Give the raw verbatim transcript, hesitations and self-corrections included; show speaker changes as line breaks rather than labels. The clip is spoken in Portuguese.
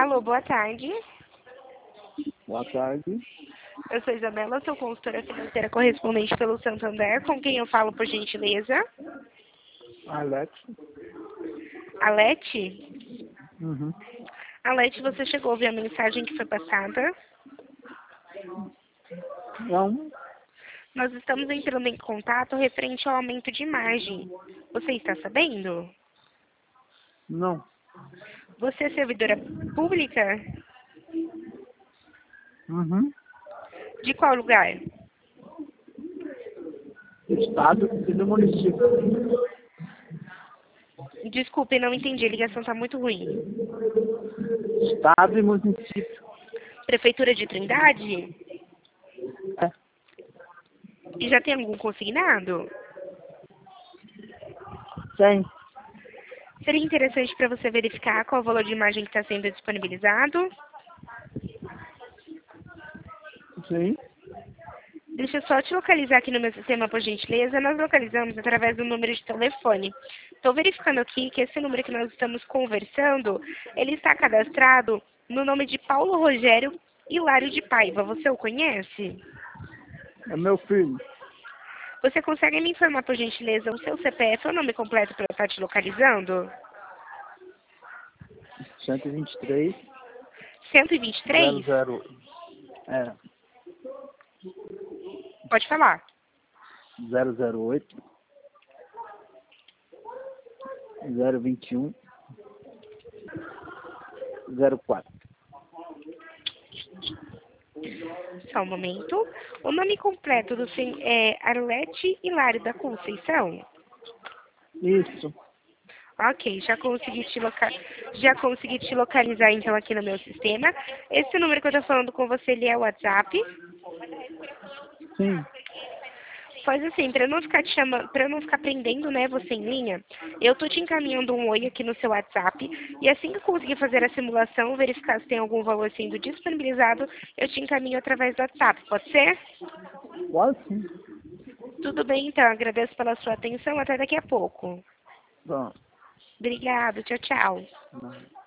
Alô, boa tarde.
Boa tarde.
Eu sou Isabela, sou consultora financeira correspondente pelo Santander. Com quem eu falo, por gentileza?
Alex.
Alete?
Uhum.
Alete, você chegou a ver a mensagem que foi passada?
Não,
Nós estamos entrando em contato referente ao aumento de margem. Você está sabendo?
não.
Você é servidora pública?
Uhum.
De qual lugar?
Estado e do município.
Desculpe, não entendi. A ligação está muito ruim.
Estado e município.
Prefeitura de Trindade?
É.
E já tem algum consignado?
Tem.
Seria interessante para você verificar qual o valor de margem que está sendo disponibilizado.
Sim.
Deixa eu só te localizar aqui no meu sistema, por gentileza. Nós localizamos através do número de telefone. Estou verificando aqui que esse número que nós estamos conversando, ele está cadastrado no nome de Paulo Rogério Hilário de Paiva. Você o conhece?
É meu filho.
Você consegue me informar, por gentileza, o seu C P F ou nome completo para eu estar te localizando?
cento e vinte e três.
cento e vinte e
Zero
três?
zero. É.
Pode falar.
Zero zero oito. Zero vinte e um. Zero quatro.
Só um momento. O nome completo do sen é Arlete Hilário da Conceição?
Isso.
Ok, já consegui, te loca... já consegui te localizar então aqui no meu sistema. Esse número que eu estou falando com você, ele é o WhatsApp.
Sim.
Faz assim, para eu não ficar te chamando, para eu não ficar prendendo, né, você em linha, eu tô te encaminhando um oi aqui no seu WhatsApp e assim que eu conseguir fazer a simulação, verificar se tem algum valor sendo disponibilizado, eu te encaminho através do WhatsApp, pode ser?
Pode sim.
Tudo bem, então, agradeço pela sua atenção, até daqui a pouco.
Pronto.
Obrigada, tchau, tchau.
Não.